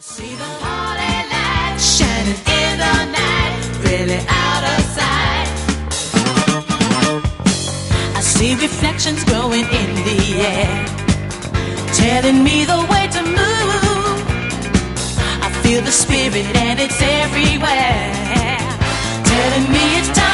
See the holy light shining in the night, really out of sight. I see reflections growing in the air, telling me the way to move. I feel the spirit and it's everywhere, telling me it's time.